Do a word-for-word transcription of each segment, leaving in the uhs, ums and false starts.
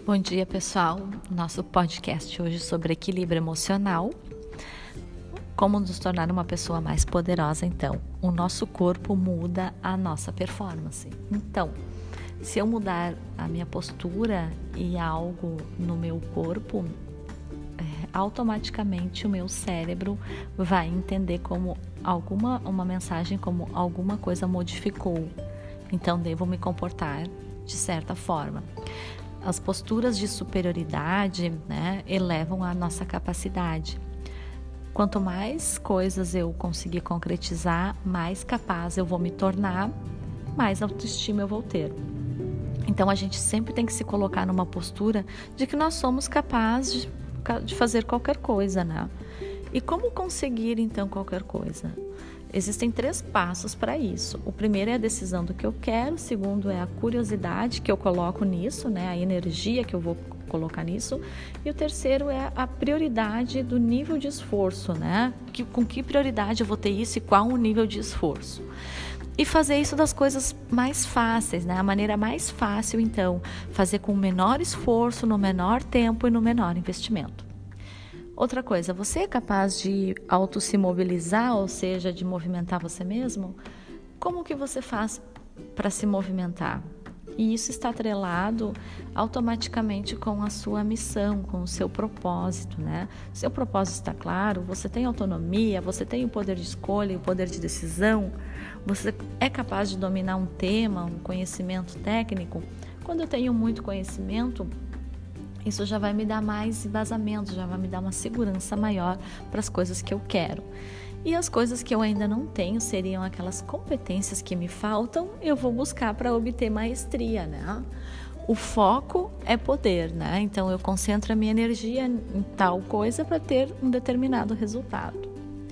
Bom dia, pessoal. Nosso podcast hoje sobre equilíbrio emocional. Como nos tornar uma pessoa mais poderosa, então. O nosso corpo muda a nossa performance. Então, se eu mudar a minha postura e algo no meu corpo, é, automaticamente o meu cérebro vai entender como alguma, uma mensagem como alguma coisa modificou. Então, devo me comportar de certa forma. As posturas de superioridade, né, elevam a nossa capacidade. Quanto mais coisas eu conseguir concretizar, mais capaz eu vou me tornar, mais autoestima eu vou ter. Então a gente sempre tem que se colocar numa postura de que nós somos capazes de, de fazer qualquer coisa, né? E como conseguir então qualquer coisa? Existem três passos para isso. O primeiro é a decisão do que eu quero, o segundo é a curiosidade que eu coloco nisso, né? A energia que eu vou colocar nisso, e o terceiro é a prioridade do nível de esforço, né? Que, com que prioridade eu vou ter isso e qual o nível de esforço. E fazer isso das coisas mais fáceis, né? A maneira mais fácil, então, fazer com o menor esforço, no menor tempo e no menor investimento. Outra coisa, você é capaz de auto se mobilizar, ou seja, de movimentar você mesmo? Como que você faz para se movimentar? E isso está atrelado automaticamente com a sua missão, com o seu propósito, né? Seu propósito está claro, você tem autonomia, você tem o poder de escolha, o poder de decisão, você é capaz de dominar um tema, um conhecimento técnico. Quando eu tenho muito conhecimento, isso já vai me dar mais embasamento, já vai me dar uma segurança maior para as coisas que eu quero. E as coisas que eu ainda não tenho seriam aquelas competências que me faltam, eu vou buscar para obter maestria, né? O foco é poder, né? Então eu concentro a minha energia em tal coisa para ter um determinado resultado.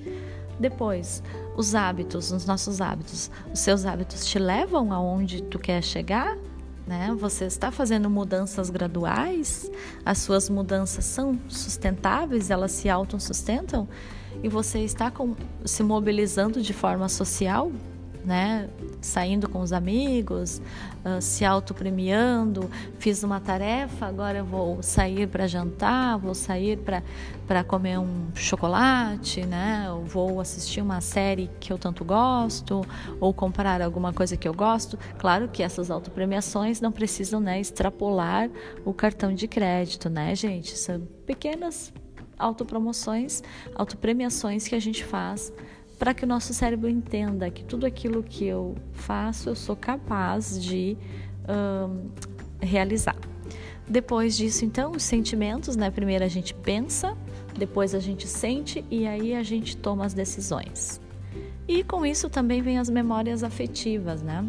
Depois, os hábitos, os nossos hábitos. Os seus hábitos te levam aonde tu quer chegar? Né? Você está fazendo mudanças graduais? As suas mudanças são sustentáveis? Elas se autossustentam? E você está com, se mobilizando de forma social, né? Saindo com os amigos, uh, se autopremiando, fiz uma tarefa, agora eu vou sair para jantar, vou sair para comer um chocolate, né? Eu vou assistir uma série que eu tanto gosto, ou comprar alguma coisa que eu gosto. Claro que essas autopremiações não precisam, né, extrapolar o cartão de crédito, né, gente? São pequenas autopromoções, autopremiações que a gente faz para que o nosso cérebro entenda que tudo aquilo que eu faço, eu sou capaz de um, realizar. Depois disso, então, os sentimentos, né? Primeiro a gente pensa, depois a gente sente e aí a gente toma as decisões. E com isso também vem as memórias afetivas, né?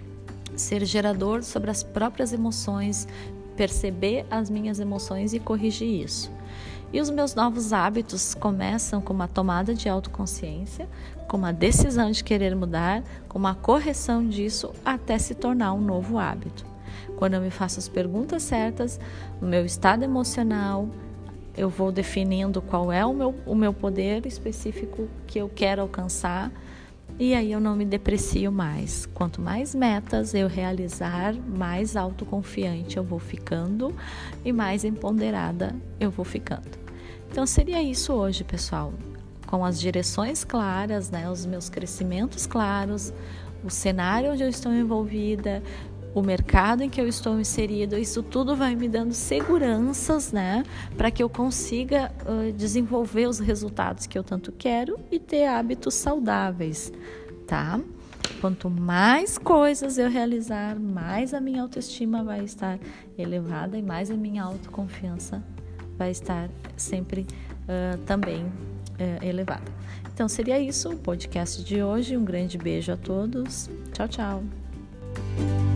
Ser gerador sobre as próprias emoções, perceber as minhas emoções e corrigir isso. E os meus novos hábitos começam com uma tomada de autoconsciência, com uma decisão de querer mudar, com uma correção disso até se tornar um novo hábito. Quando eu me faço as perguntas certas, o meu estado emocional, eu vou definindo qual é o meu, o meu poder específico que eu quero alcançar e aí eu não me deprecio mais. Quanto mais metas eu realizar, mais autoconfiante eu vou ficando e mais empoderada eu vou ficando. Então seria isso hoje, pessoal, com as direções claras, né, os meus crescimentos claros, o cenário onde eu estou envolvida, o mercado em que eu estou inserida, isso tudo vai me dando seguranças, né, para que eu consiga uh, desenvolver os resultados que eu tanto quero e ter hábitos saudáveis, tá? Quanto mais coisas eu realizar, mais a minha autoestima vai estar elevada e mais a minha autoconfiança vai estar sempre uh, também uh, elevada. Então seria isso o podcast de hoje. Um grande beijo a todos. Tchau, tchau.